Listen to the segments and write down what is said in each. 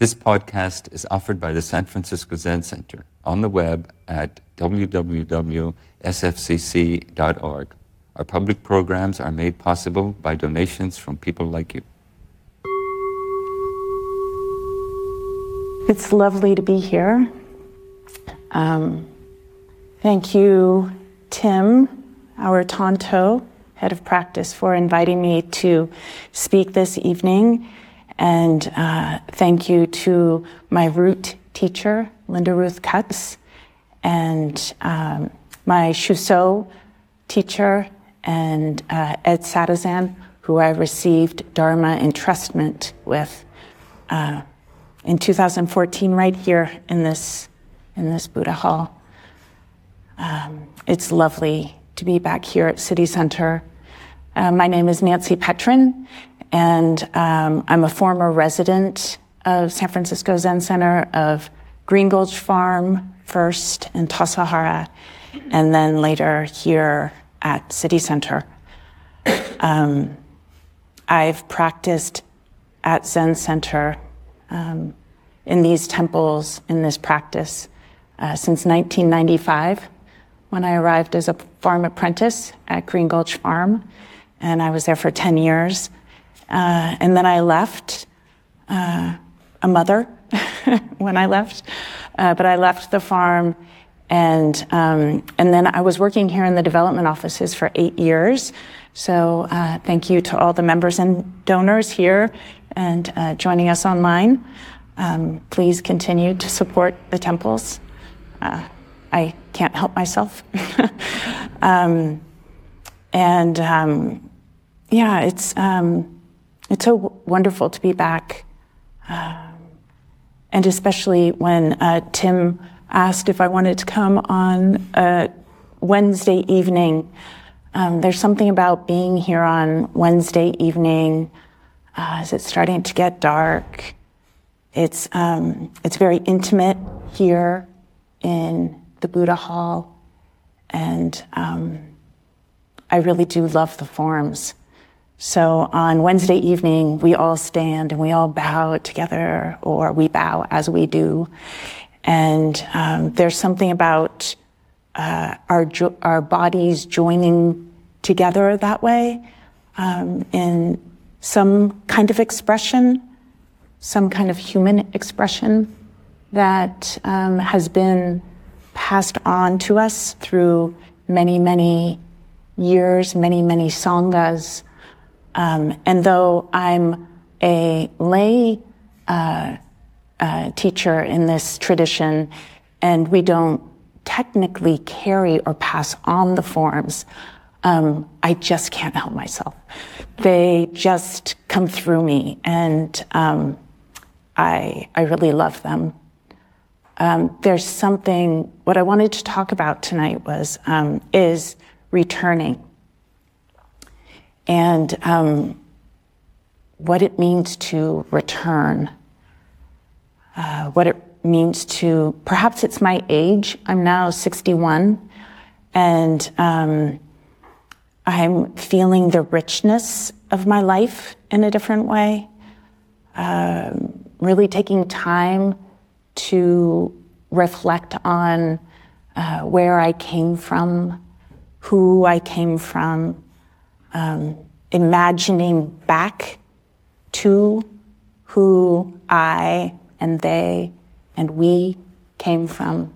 This podcast is offered by the San Francisco Zen Center on the web at www.sfcc.org. Our public programs are made possible by donations from people like you. It's lovely to be here. Thank you, Tim, our Tonto, head of practice, for inviting me to speak this evening. And thank you to my root teacher, Linda Ruth Cutts, and my Shuso teacher, and Ed Sadazan, who I received Dharma entrustment with in 2014, right here in this Buddha Hall. It's lovely to be back here at City Center. My name is Nancy Petrin, and I'm a former resident of San Francisco Zen Center, of Green Gulch Farm first in Tassajara, and then later here at City Center. I've practiced at Zen Center in these temples, in this practice, since 1995, when I arrived as a farm apprentice at Green Gulch Farm, and I was there for 10 years. And then I left, a mother when I left, but I left the farm, and then I was working here in the development offices for 8 years. So thank you to all the members and donors here and joining us online. Please continue to support the temples. I can't help myself. It's so wonderful to be back, and especially when Tim asked if I wanted to come on Wednesday evening. There's something about being here on Wednesday evening as it's starting to get dark. It's very intimate here in the Buddha Hall, and I really do love the forms. So on Wednesday evening, we all stand and we all bow together, or we bow as we do. And there's something about our bodies joining together that way in some kind of expression, some kind of human expression that has been passed on to us through many, many years, many, many sanghas. And though I'm a lay teacher in this tradition, and we don't technically carry or pass on the forms, I just can't help myself. They just come through me, and I really love them. There's something, what I wanted to talk about tonight is returning. And what it means to return, what it means to, perhaps it's my age. I'm now 61, and I'm feeling the richness of my life in a different way, really taking time to reflect on where I came from, who I came from, imagining back to who I and they and we came from.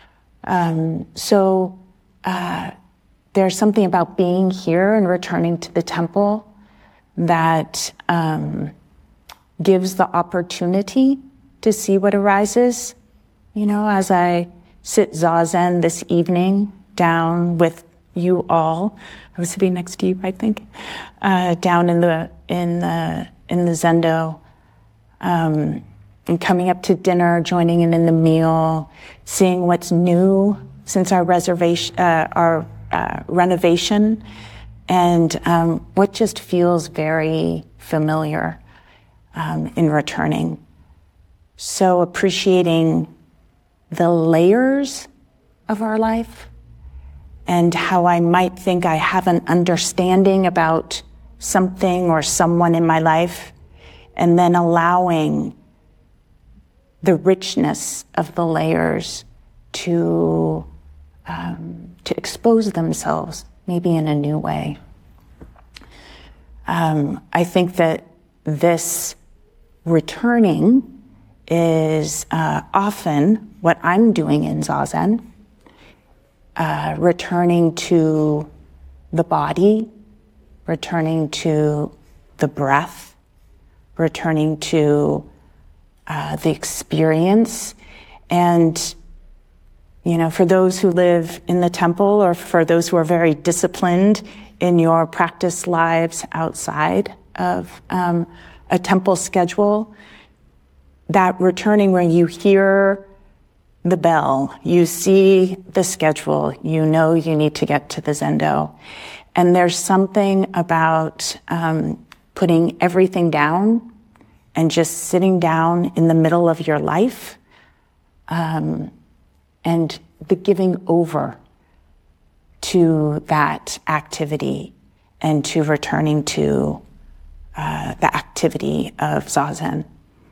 There's something about being here and returning to the temple that gives the opportunity to see what arises. You know, as I sit zazen this evening down with you all, I was sitting next to you, I think, down in the zendo, and coming up to dinner, joining in the meal, seeing what's new since our renovation, and what just feels very familiar in returning. So appreciating the layers of our life, and how I might think I have an understanding about something or someone in my life, and then allowing the richness of the layers to expose themselves maybe in a new way. I think that this returning is often what I'm doing in Zazen, returning to the body, returning to the breath, returning to the experience. And, you know, for those who live in the temple, or for those who are very disciplined in your practice lives outside of a temple schedule, that returning where you hear the bell, you see the schedule, you know you need to get to the Zendo. And there's something about putting everything down and just sitting down in the middle of your life, and the giving over to that activity and to returning to the activity of Zazen.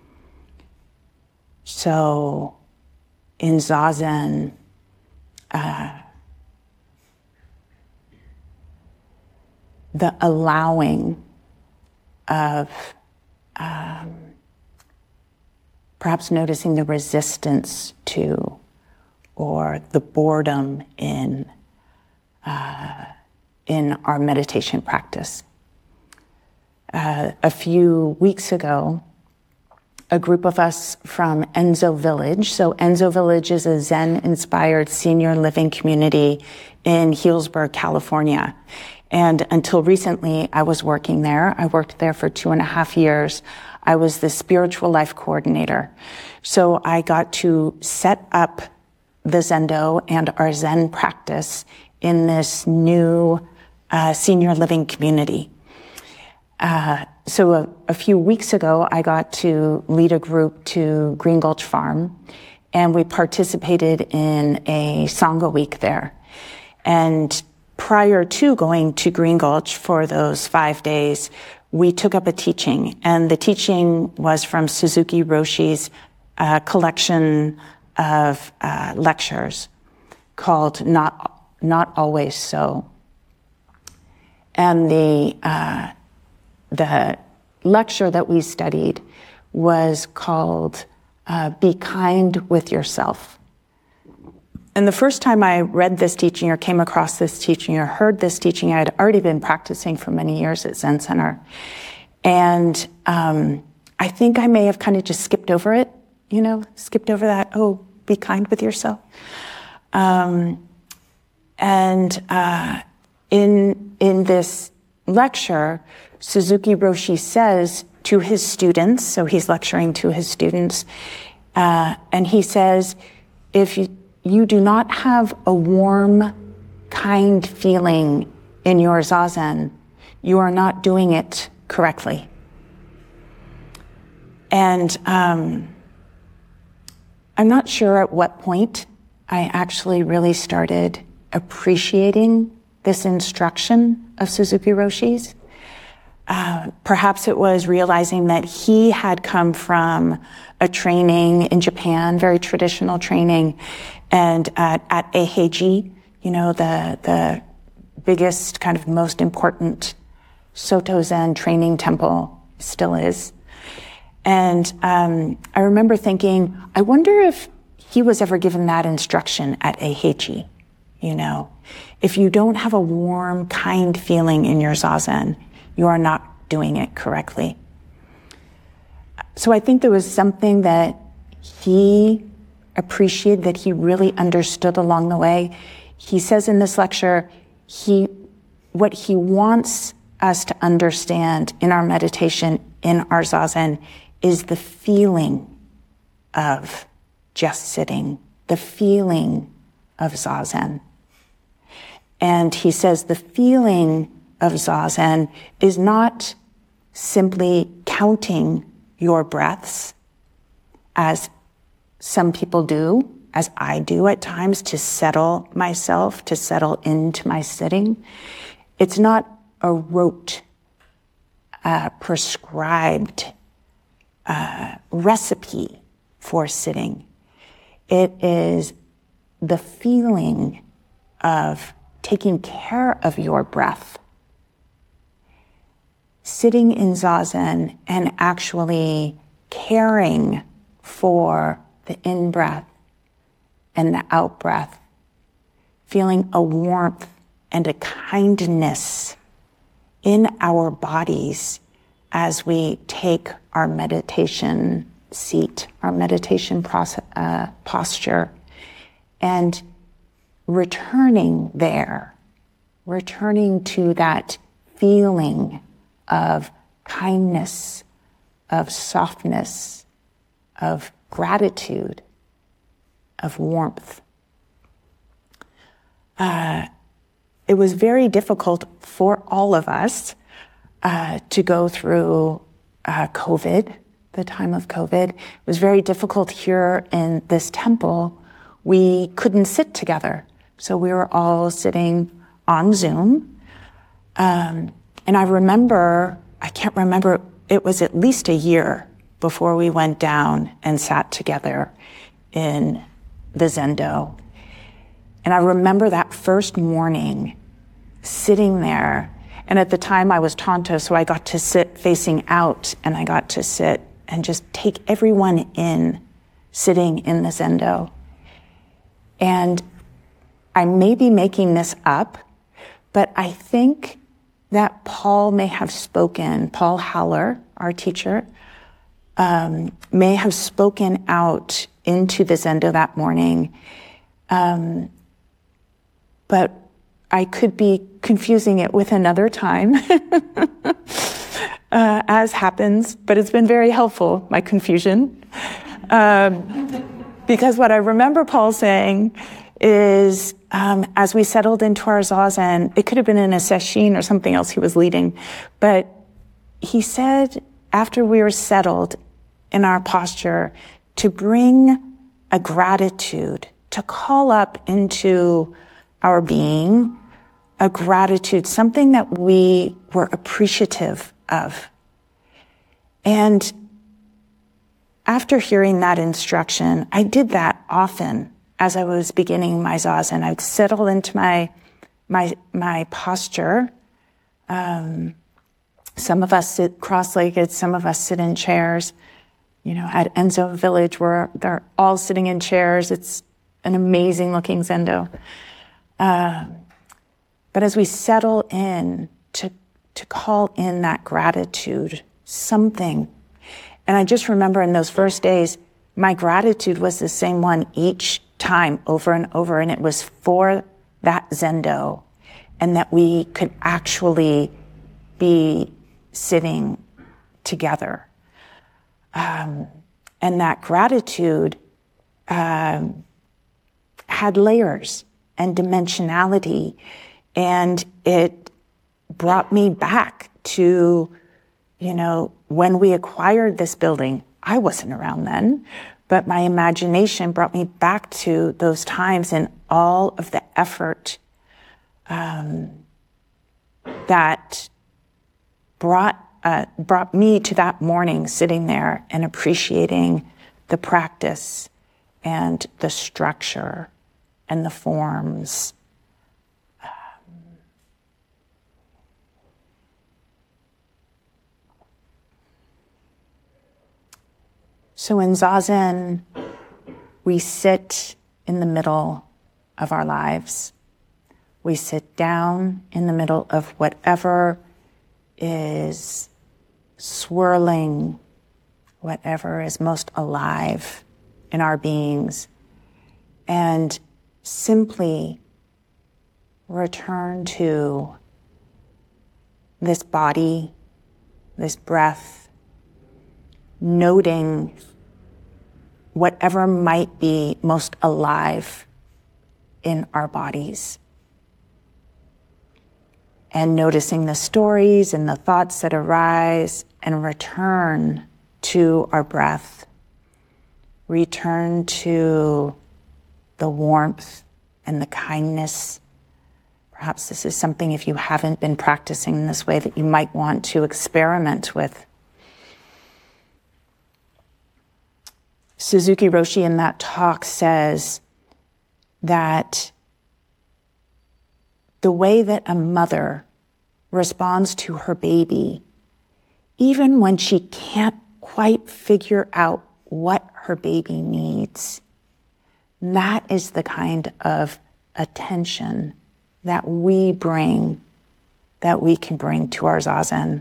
So in Zazen, the allowing of perhaps noticing the resistance to, or the boredom in our meditation practice. A few weeks ago, a group of us from Enzo Village. So Enzo Village is a Zen-inspired senior living community in Healdsburg, California. And until recently, I was working there. I worked there for 2.5 years. I was the spiritual life coordinator. So I got to set up the Zendo and our Zen practice in this new senior living community. So a few weeks ago, I got to lead a group to Green Gulch Farm, and we participated in a Sangha week there. And prior to going to Green Gulch for those 5 days, we took up a teaching, and the teaching was from Suzuki Roshi's collection of lectures called Not Always So. And the lecture that we studied was called Be Kind with Yourself. And the first time I read this teaching or came across this teaching or heard this teaching, I had already been practicing for many years at Zen Center. And I think I may have kind of just skipped over it, skipped over that, be kind with yourself. In this lecture, Suzuki Roshi says to his students, so he's lecturing to his students, and he says, if you do not have a warm, kind feeling in your Zazen, you are not doing it correctly. And I'm not sure at what point I actually really started appreciating this instruction of Suzuki Roshi's. Perhaps it was realizing that he had come from a training in Japan, very traditional training, and at Eiheiji, the biggest, kind of most important Soto Zen training temple still is. And I remember thinking, I wonder if he was ever given that instruction at Eiheiji. If you don't have a warm, kind feeling in your Zazen, you are not doing it correctly. So I think there was something that he appreciated, that he really understood along the way. He says in this lecture, what he wants us to understand in our meditation, in our Zazen, is the feeling of just sitting, the feeling of Zazen. And he says the feeling of Zazen is not simply counting your breaths, as some people do, as I do at times, to settle myself, to settle into my sitting. It's not a rote, prescribed recipe for sitting. It is the feeling of taking care of your breath. Sitting in Zazen and actually caring for the in-breath and the out-breath. Feeling a warmth and a kindness in our bodies as we take our meditation seat, our meditation posture, and returning there, returning to that feeling of kindness, of softness, of gratitude, of warmth. It was very difficult for all of us to go through COVID, the time of COVID. It was very difficult here in this temple. We couldn't sit together. So we were all sitting on Zoom. And I can't remember, it was at least a year before we went down and sat together in the Zendo. And I remember that first morning sitting there. And at the time I was Tanto, so I got to sit facing out, and I got to sit and just take everyone in, sitting in the Zendo. And I may be making this up, but I think that Paul may have spoken, Paul Haller, our teacher, may have spoken out into the Zendo that morning. But I could be confusing it with another time, as happens, but it's been very helpful, my confusion. Because what I remember Paul saying is, as we settled into our Zazen, it could have been in a sesshin or something else he was leading, but he said after we were settled in our posture to bring a gratitude, to call up into our being a gratitude, something that we were appreciative of. And after hearing that instruction, I did that often as I was beginning my Zazen. I'd settle into my posture. Some of us sit cross-legged, some of us sit in chairs. You know, at Enzo Village, where they're all sitting in chairs. It's an amazing looking Zendo. But as we settle in to call in that gratitude, something. And I just remember in those first days, my gratitude was the same one each time, over and over. And it was for that Zendo, and that we could actually be sitting together. And that gratitude had layers and dimensionality, and it brought me back to, you know, when we acquired this building. I wasn't around then, but my imagination brought me back to those times and all of the effort that brought me to that morning sitting there and appreciating the practice and the structure and the forms. So in Zazen, we sit in the middle of our lives. We sit down in the middle of whatever is swirling, whatever is most alive in our beings, and simply return to this body, this breath, noting whatever might be most alive in our bodies, and noticing the stories and the thoughts that arise, and return to our breath, return to the warmth and the kindness. Perhaps this is something, if you haven't been practicing in this way, that you might want to experiment with. Suzuki Roshi in that talk says that the way that a mother responds to her baby, even when she can't quite figure out what her baby needs, that is the kind of attention that we bring, that we can bring to our Zazen.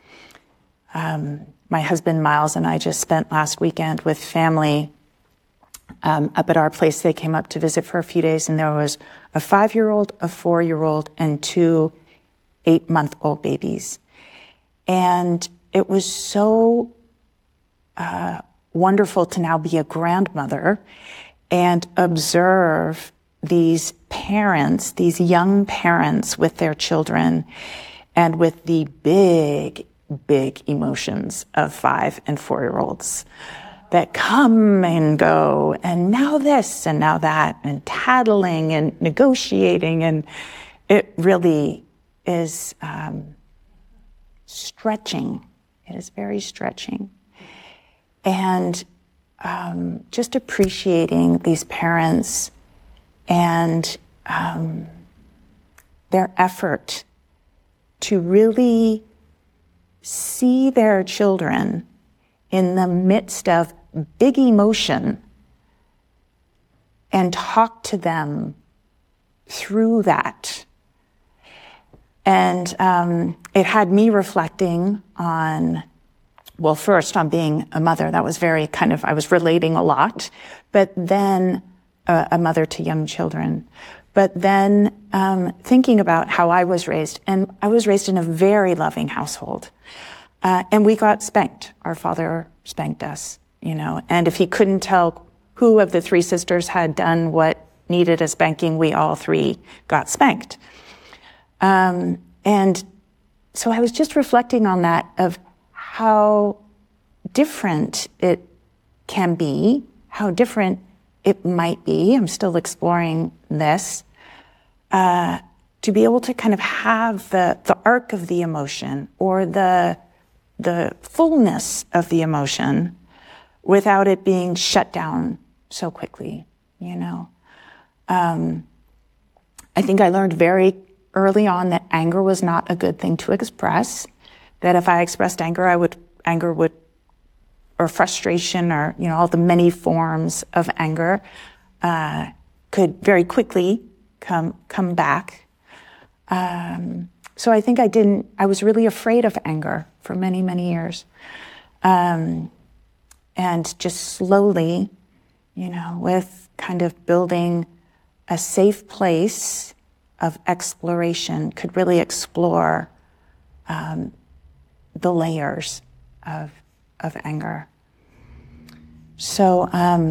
My husband Miles and I just spent last weekend with family up at our place. They came up to visit for a few days, and there was a 5-year-old, a 4-year-old, and 2 8-month-old babies. And it was so wonderful to now be a grandmother and observe these parents, these young parents with their children, and with the big emotions of 5 and 4-year-olds that come and go, and now this and now that, and tattling and negotiating, and it really is stretching. It is very stretching. And just appreciating these parents and their effort to really see their children in the midst of big emotion and talk to them through that. And it had me reflecting on, well, first on being a mother. That was very I was relating a lot, but then a mother to young children. But then thinking about how I was raised, and I was raised in a very loving household. And we got spanked. Our father spanked us, and if he couldn't tell who of the 3 sisters had done what needed a spanking, we all 3 got spanked. And so I was just reflecting on that, of how different it can be, how different it might be. I'm still exploring this, to be able to kind of have the arc of the emotion, or the fullness of the emotion, without it being shut down so quickly, I think I learned very early on that anger was not a good thing to express, that if I expressed anger, or frustration, or, all the many forms of anger, could very quickly come back. So I think I was really afraid of anger for many, many years. And just slowly, with kind of building a safe place of exploration, could really explore the layers of anger. So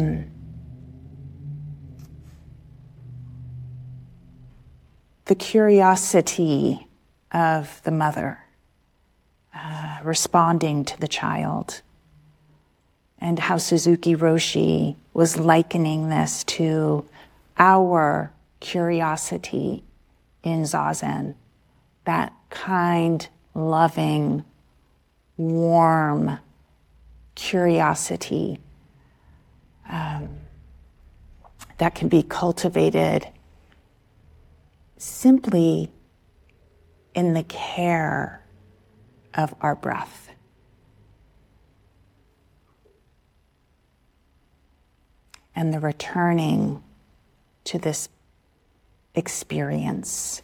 the curiosity of the mother responding to the child, and how Suzuki Roshi was likening this to our curiosity in Zazen, that kind, loving, warm curiosity that can be cultivated simply in the care of our breath. And the returning to this experience.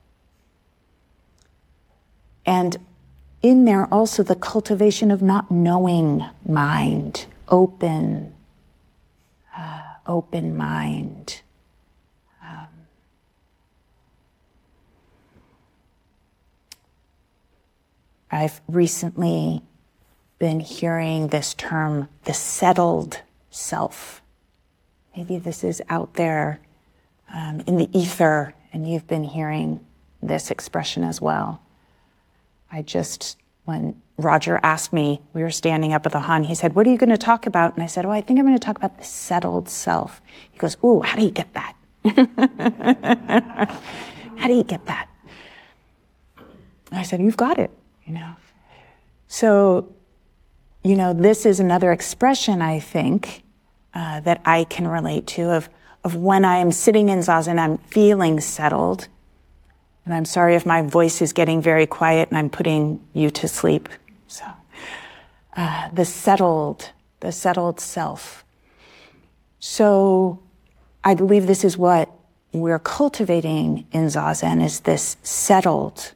And in there also the cultivation of not knowing mind, open mind. I've recently been hearing this term, the settled self. Maybe this is out there in the ether, and you've been hearing this expression as well. When Roger asked me, we were standing up at the Han, he said, "What are you going to talk about?" And I said, I think I'm going to talk about the settled self. He goes, "Ooh, how do you get that?" How do you get that? And I said, "You've got it, So, this is another expression, I think, that I can relate to of when I am sitting in Zazen, I'm feeling settled. And I'm sorry if my voice is getting very quiet and I'm putting you to sleep. So, the settled self. So I believe this is what we're cultivating in Zazen, is this settled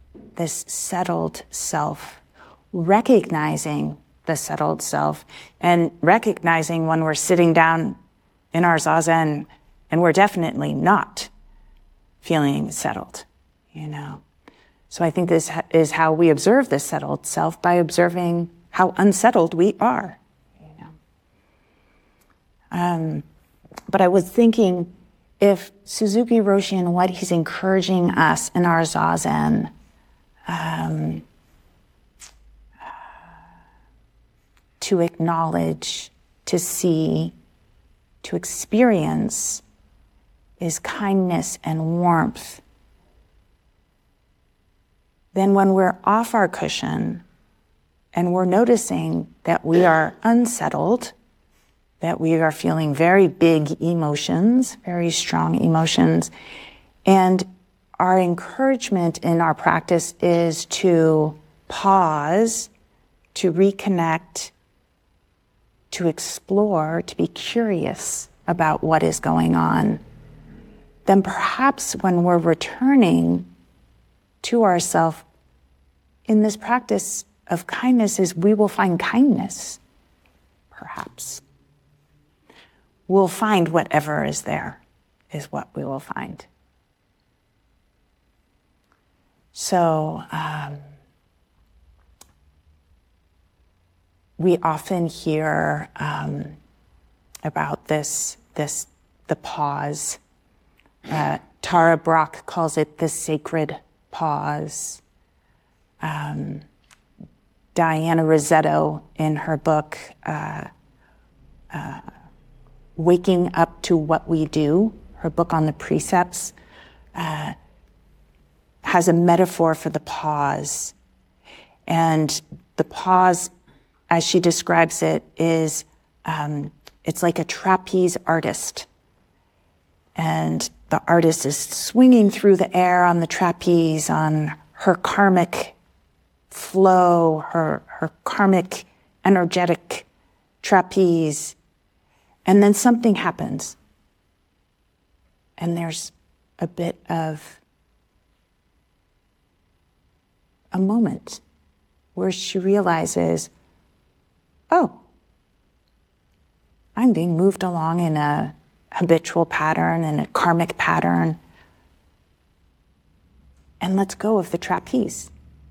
self, recognizing the settled self, and recognizing when we're sitting down in our Zazen and we're definitely not feeling settled, So I think this is how we observe the settled self, by observing how unsettled we are, But I was thinking, if Suzuki Roshi and what he's encouraging us in our Zazen, to acknowledge, to see, to experience, is kindness and warmth, then when we're off our cushion and we're noticing that we are unsettled, that we are feeling very big emotions, very strong emotions, and our encouragement in our practice is to pause, to reconnect, to explore, to be curious about what is going on, then perhaps when we're returning to ourselves in this practice of kindness, is we will find kindness, perhaps. We'll find whatever is there, is what we will find. So, we often hear about the pause. Tara Brach calls it the sacred pause. Diana Rossetto, in her book, Waking Up to What We Do, her book on the precepts, has a metaphor for the pause. And the pause, as she describes it, is it's like a trapeze artist. And the artist is swinging through the air on the trapeze, on her karmic flow, her karmic energetic trapeze. And then something happens. And there's a bit of a moment where she realizes, oh, I'm being moved along in a habitual pattern and a karmic pattern. And let's go of the trapeze.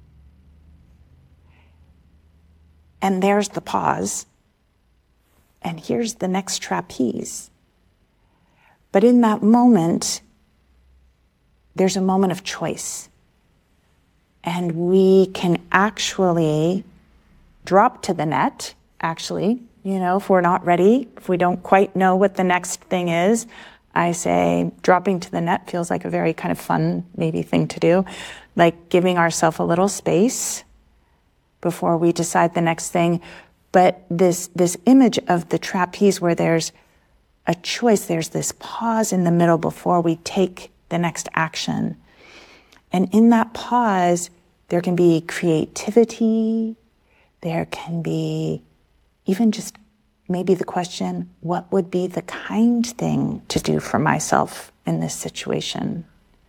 And there's the pause. And here's the next trapeze. But in that moment, there's a moment of choice. And we can actually drop to the net, if we're not ready, if we don't quite know what the next thing is. I say dropping to the net feels like a very kind of fun, maybe thing to do, like giving ourselves a little space before we decide the next thing. But this image of the trapeze where there's a choice, there's this pause in the middle before we take the next action. And in that pause, there can be creativity, there can be even just maybe the question, what would be the kind thing to do for myself in this situation?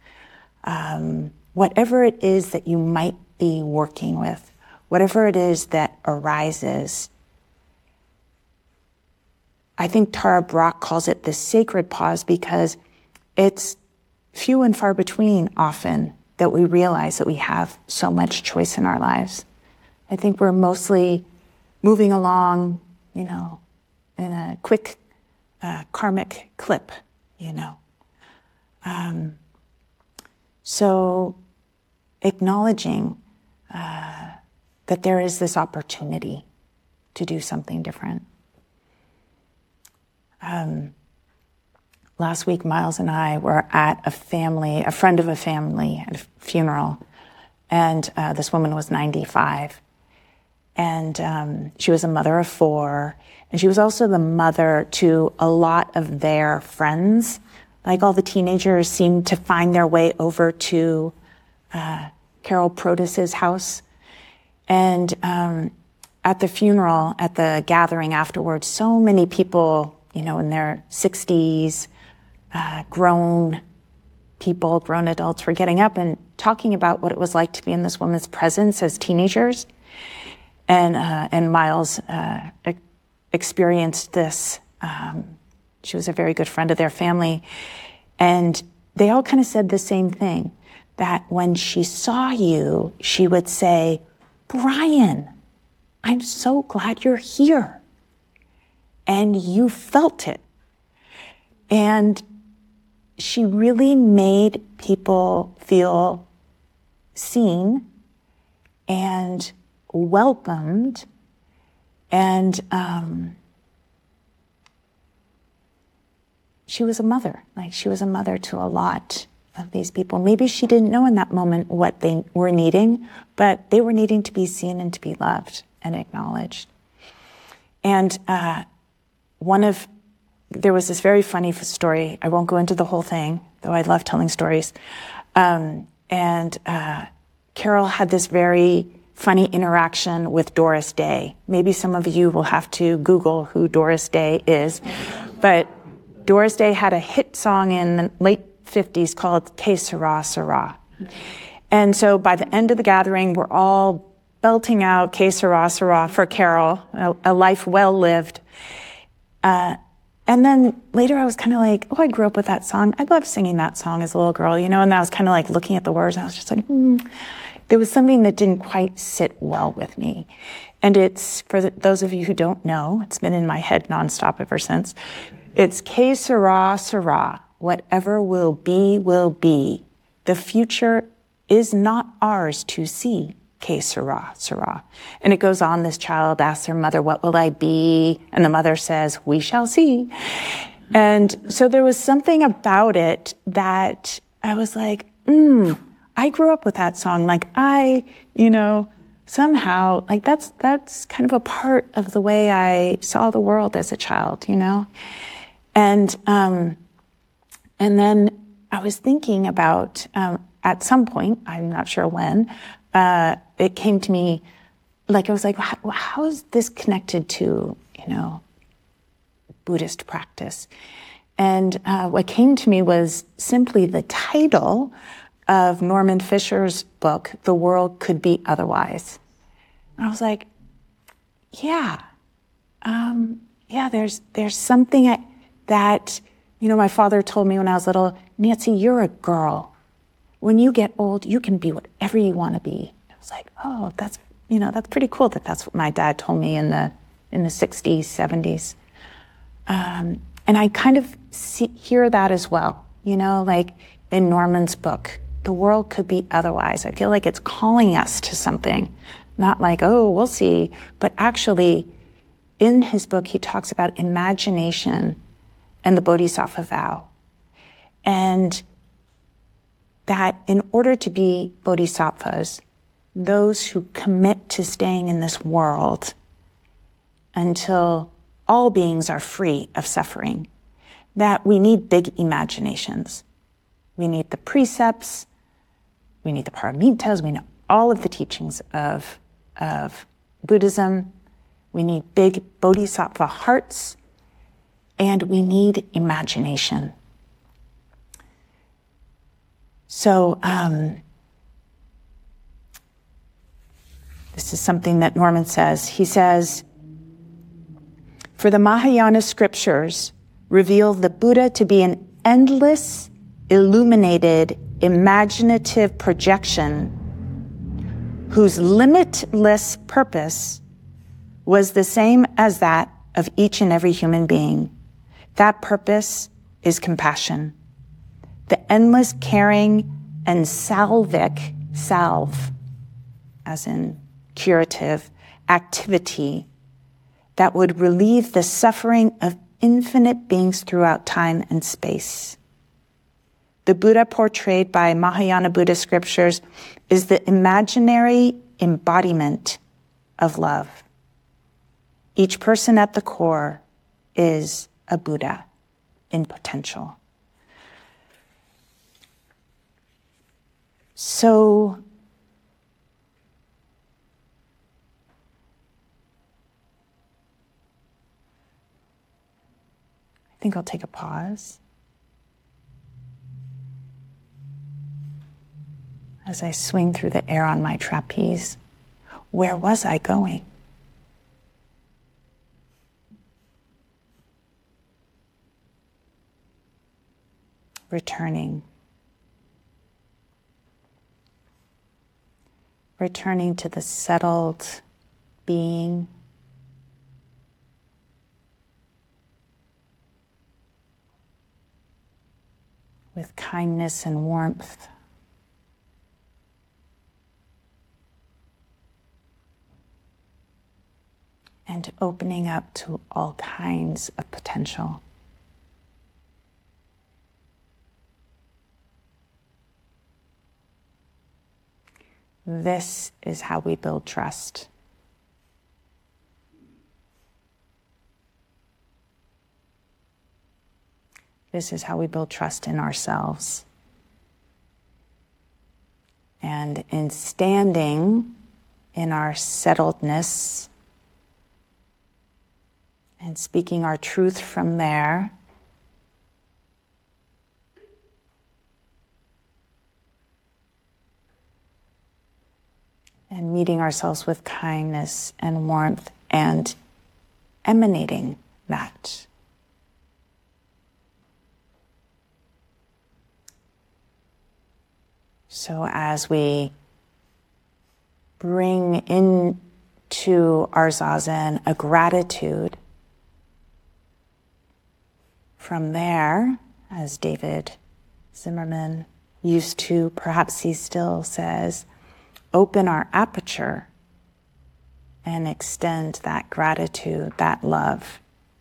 Whatever it is that you might be working with, whatever it is that arises, I think Tara Brach calls it the sacred pause because it's few and far between often that we realize that we have so much choice in our lives. I think we're mostly moving along, in a quick karmic clip, So acknowledging that there is this opportunity to do something different. Last week, Miles and I were at a friend of a family, at a funeral, and this woman was 95. And she was a mother of 4. And she was also the mother to a lot of their friends. Like all the teenagers seemed to find their way over to Carol Protis's house. And at the funeral, at the gathering afterwards, so many people, in their 60s, grown people, grown adults, were getting up and talking about what it was like to be in this woman's presence as teenagers. And Miles experienced this. She was a very good friend of their family. And they all kind of said the same thing, that when she saw you, she would say, "Brian, I'm so glad you're here." And you felt it. And she really made people feel seen and welcomed. And she was a mother. She was a mother to a lot of these people. Maybe she didn't know in that moment what they were needing, but they were needing to be seen and to be loved and acknowledged. And there was this very funny story. I won't go into the whole thing, though I love telling stories. Carol had this very funny interaction with Doris Day. Maybe some of you will have to Google who Doris Day is. But Doris Day had a hit song in the late 50s called Que Sera, Sera. And so by the end of the gathering, we're all belting out Que Sera, Sera for Carol, a life well lived. And then later I was kind of like, I grew up with that song. I loved singing that song as a little girl, and I was kind of like looking at the words, and I was just like, There was something that didn't quite sit well with me. And it's, for those of you who don't know, it's been in my head nonstop ever since. It's Que Sera, Sera. Whatever will be, will be. The future is not ours to see. Que sera, sera. And it goes on, this child asks their mother, what will I be? And the mother says, we shall see. And so there was something about it that I was like, I grew up with that song. Somehow, that's kind of a part of the way I saw the world as a child, And then I was thinking about, at some point, I'm not sure when, it came to me, I was like, how is this connected to, Buddhist practice? And what came to me was simply the title of Norman Fisher's book, The World Could Be Otherwise. And I was like, there's something that, my father told me when I was little, Nancy, you're a girl. When you get old, you can be whatever you want to be. I was like, oh, that's pretty cool that's what my dad told me in the 60s, 70s. And I kind of hear that as well, in Norman's book, The World Could Be Otherwise. I feel like it's calling us to something, not like, oh, we'll see, but actually in his book, he talks about imagination and the Bodhisattva vow. And that in order to be bodhisattvas, those who commit to staying in this world until all beings are free of suffering, that we need big imaginations. We need the precepts, we need the paramitas, we need all of the teachings of Buddhism. We need big bodhisattva hearts, and we need imagination. So this is something that Norman says. He says, for the Mahayana scriptures reveal the Buddha to be an endless, illuminated, imaginative projection whose limitless purpose was the same as that of each and every human being. That purpose is compassion. The endless caring and salvic, salve, as in curative, activity that would relieve the suffering of infinite beings throughout time and space. The Buddha portrayed by Mahayana Buddhist scriptures is the imaginary embodiment of love. Each person at the core is a Buddha in potential. So, I think I'll take a pause as I swing through the air on my trapeze. Where was I going? Returning to the settled being, with kindness and warmth, and opening up to all kinds of potential. This is how we build trust. This is how we build trust in ourselves. And in standing in our settledness and speaking our truth from there, and meeting ourselves with kindness and warmth and emanating that. So as we bring into our zazen a gratitude, from there, as David Zimmerman used to, perhaps he still says, open our aperture and extend that gratitude, that love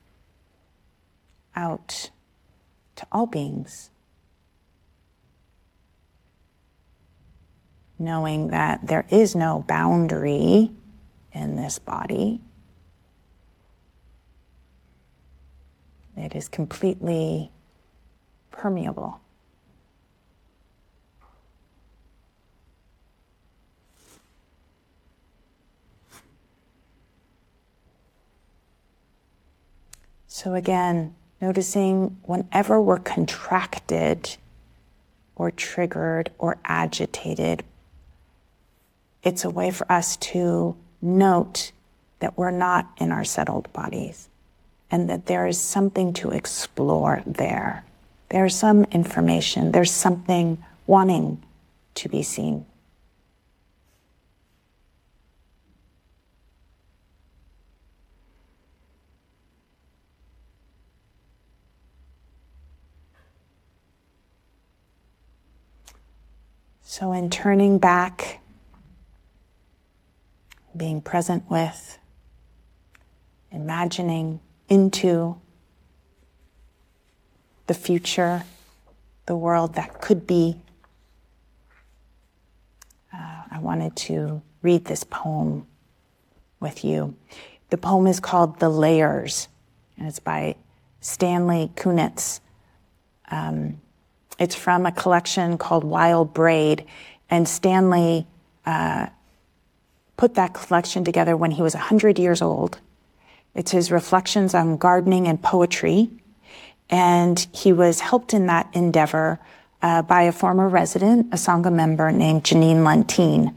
out to all beings. Knowing that there is no boundary in this body. It is completely permeable. So again, noticing whenever we're contracted or triggered or agitated, it's a way for us to note that we're not in our settled bodies and that there is something to explore there. There's some information, there's something wanting to be seen. So in turning back, being present with, imagining into the future, the world that could be, I wanted to read this poem with you. The poem is called The Layers, and it's by Stanley Kunitz. It's from a collection called Wild Braid, and Stanley put that collection together when he was 100 years old. It's his reflections on gardening and poetry, and he was helped in that endeavor by a former resident, a Sangha member named Janine Lentine.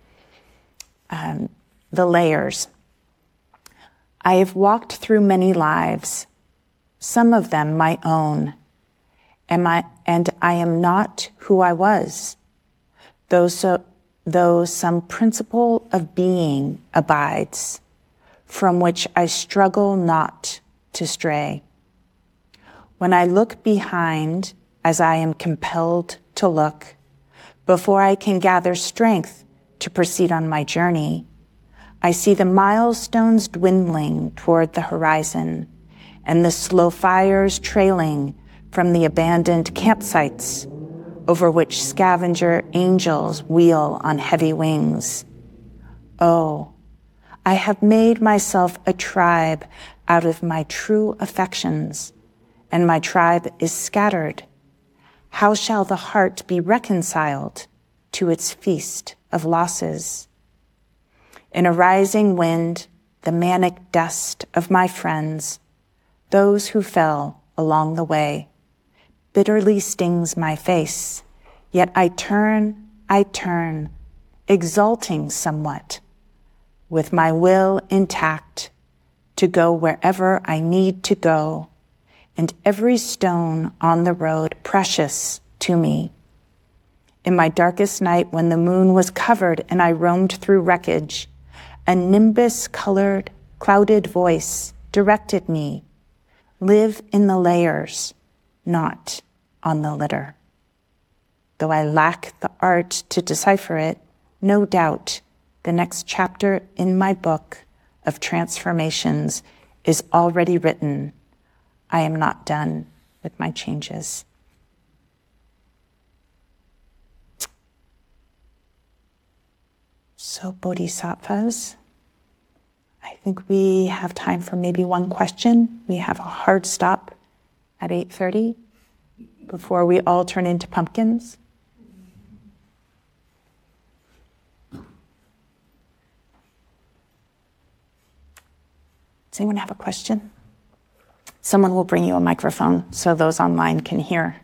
The Layers. I have walked through many lives, some of them my own, and I am not who I was, though some principle of being abides, from which I struggle not to stray. When I look behind, as I am compelled to look, before I can gather strength to proceed on my journey, I see the milestones dwindling toward the horizon and the slow fires trailing from the abandoned campsites over which scavenger angels wheel on heavy wings. Oh, I have made myself a tribe out of my true affections, and my tribe is scattered. How shall the heart be reconciled to its feast of losses? In a rising wind, the manic dust of my friends, those who fell along the way, bitterly stings my face, yet I turn, exulting somewhat, with my will intact, to go wherever I need to go, and every stone on the road precious to me. In my darkest night, when the moon was covered and I roamed through wreckage, a nimbus-colored, clouded voice directed me, live in the layers, not on the litter. Though I lack the art to decipher it, no doubt the next chapter in my book of transformations is already written. I am not done with my changes. So bodhisattvas, I think we have time for maybe one question. We have a hard stop at 8:30 before we all turn into pumpkins. Does anyone have a question? Someone will bring you a microphone so those online can hear.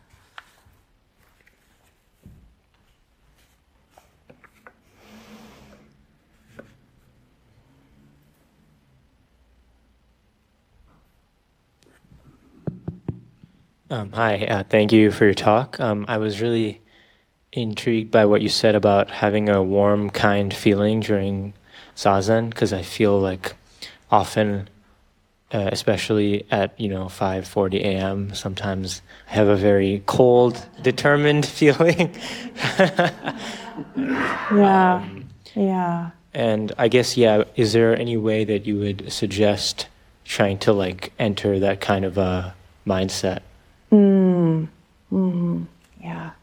Hi, thank you for your talk. I was really intrigued by what you said about having a warm, kind feeling during Zazen, because I feel like often, especially at 5:40 a.m., sometimes I have a very cold, determined feeling. Yeah. And I guess, is there any way that you would suggest trying to enter that kind of a mindset? Yeah.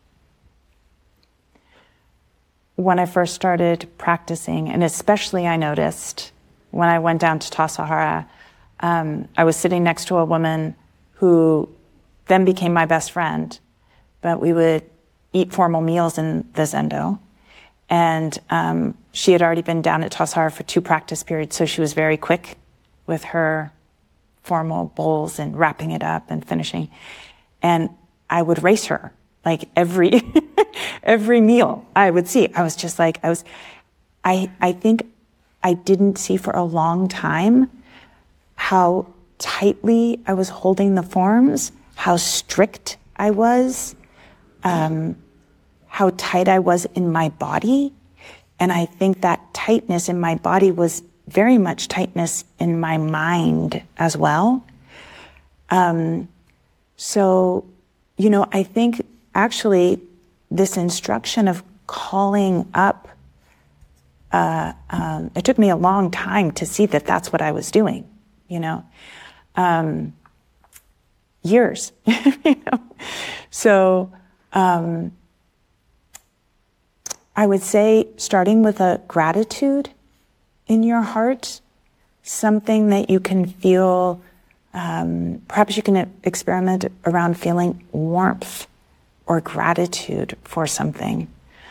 When I first started practicing, and especially I noticed when I went down to Tassajara, I was sitting next to a woman who then became my best friend, but we would eat formal meals in the Zendo. And she had already been down at Tassajara for 2 practice periods, so she was very quick with her formal bowls and wrapping it up and finishing. And I would race her, like every meal I would see. I was just like, I think I didn't see for a long time how tightly I was holding the forms, how strict I was, how tight I was in my body. And I think that tightness in my body was very much tightness in my mind as well. So, I think actually this instruction of calling up, it took me a long time to see that that's what I was doing, years, So, I would say starting with a gratitude in your heart, something that you can feel, perhaps you can experiment around feeling warmth or gratitude for something.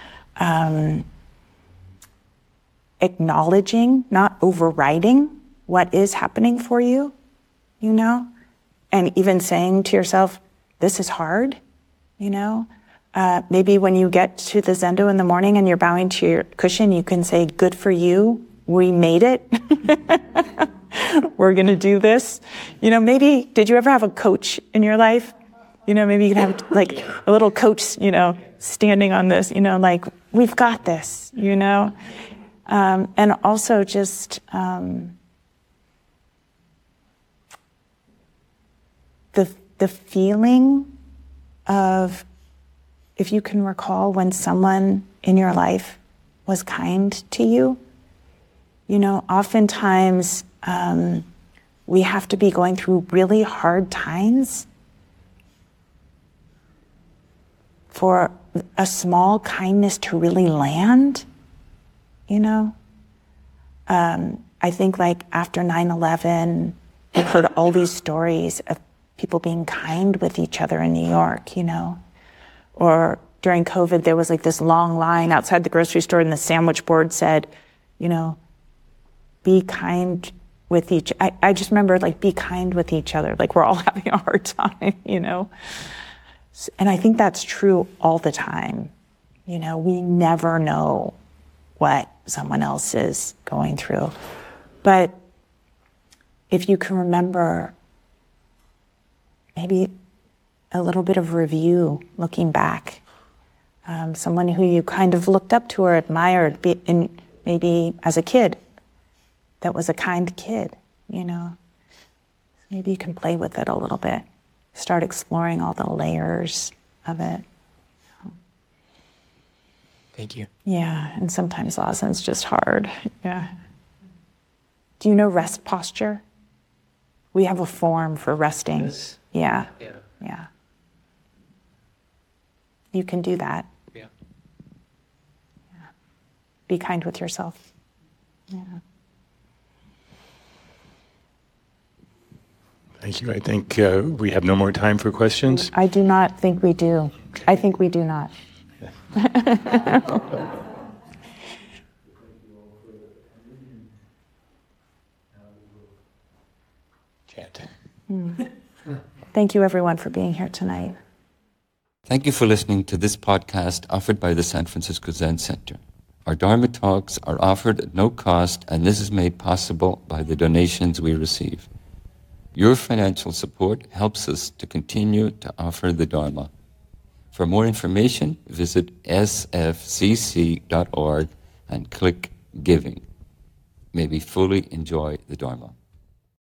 Acknowledging, not overriding what is happening for you, and even saying to yourself, this is hard, maybe when you get to the Zendo in the morning and you're bowing to your cushion, you can say, good for you, we made it. We're going to do this. Maybe, did you ever have a coach in your life? Maybe you can have a little coach, standing on this, we've got this, and also just the feeling of, if you can recall when someone in your life was kind to you, oftentimes we have to be going through really hard times for a small kindness to really land, I think like after 9/11, we've heard all these stories of people being kind with each other in New York, you know. Or during COVID, there was like this long line outside the grocery store and the sandwich board said, you know, be kind with I just remember like, be kind with each other. Like we're all having a hard time, you know. And I think that's true all the time. You know, we never know what someone else is going through. But if you can remember maybe a little bit of review looking back, someone who you kind of looked up to or admired, maybe as a kid, that was a kind kid, you know. Maybe you can play with it a little bit. Start exploring all the layers of it. Thank you. Yeah, and sometimes Zazen's just hard. Yeah. Do you know rest posture? We have a form for resting. Yes. Yeah. Yeah. Yeah. You can do that. Yeah. Be kind with yourself. Yeah. Thank you. I think we have no more time for questions. I do not think we do. I think we do not. Chant. Thank you, everyone, for being here tonight. Thank you for listening to this podcast offered by the San Francisco Zen Center. Our Dharma talks are offered at no cost, and this is made possible by the donations we receive. Your financial support helps us to continue to offer the Dharma. For more information, visit sfcc.org and click Giving. May we fully enjoy the Dharma.